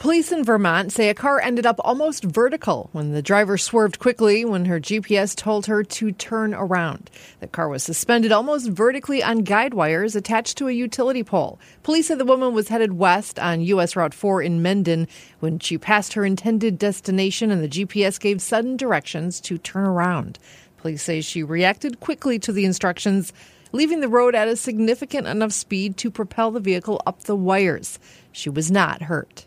Police in Vermont say a car ended up almost vertical when the driver swerved quickly when her GPS told her to turn around. The car was suspended almost vertically on guide wires attached to a utility pole. Police said the woman was headed west on U.S. Route 4 in Mendon when she passed her intended destination and the GPS gave sudden directions to turn around. Police say she reacted quickly to the instructions, leaving the road at a significant enough speed to propel the vehicle up the wires. She was not hurt.